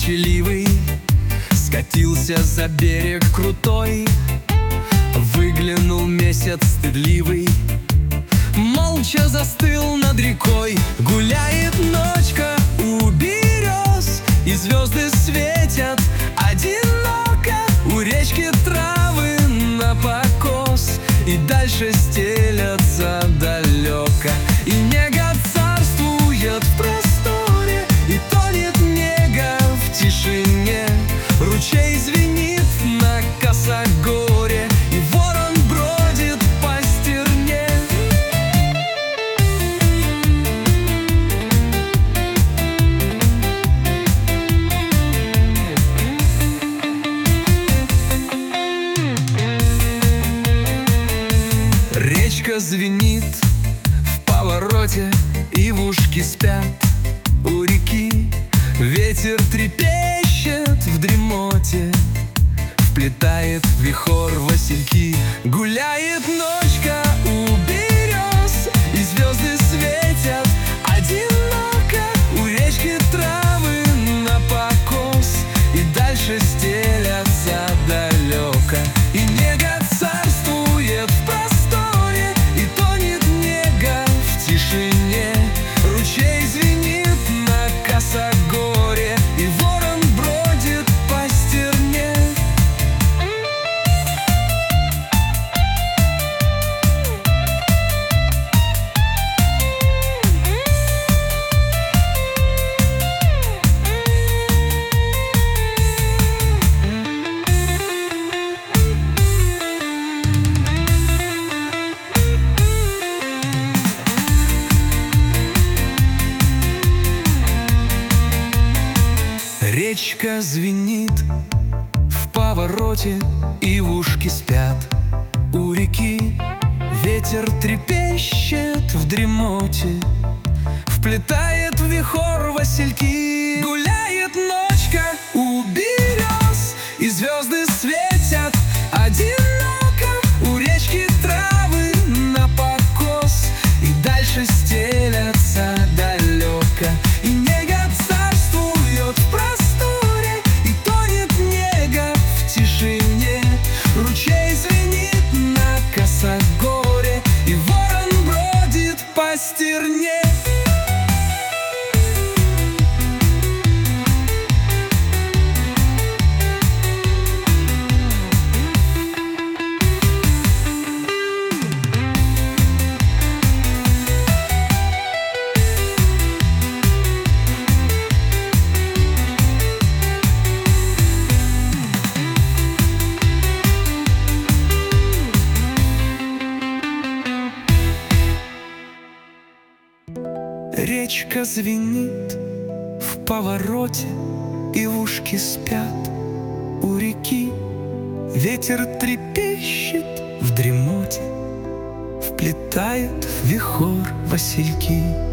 молчаливый скатился за берег крутой. Выглянул месяц стыдливый, молча застыл над рекой. Гуляет ночка у берез, и звезды светят одиноко. У речки травы напокос, и дальше стелятся далеко. И нега царствует в просторе, и тонет нега в тишине. Ручей звенит на косогоре, и ворон бродит по стерне. Речка звенит в повороте, и в ушки спят у реки. Ветер трепещет в дремоте, вплетает в вихор васильки. Гуляет ночка у берез, и звезды светят одиноко. У речки травы напокос, и дальше стелятся далеко. И нега царствует в просторе, и тонет нега в тишине. Ручей звенит на косогоре, и ворон бродит по стерне. Речка звенит в повороте, и в ушки спят у реки. Ветер трепещет в дремоте, вплетает в вихор васильки. Гуляет ночка у берез, и звезды светят одиноко. У речки травы напокос, и дальше стелятся далеко. И нега царствует в просторе, и тонет нега в тишине. Ручей звенит на косогоре, и ворон бродит по стерне. Речка звенит в повороте, и в ушки спят у реки. Ветер трепещет в дремоте, вплетает в вихор васильки.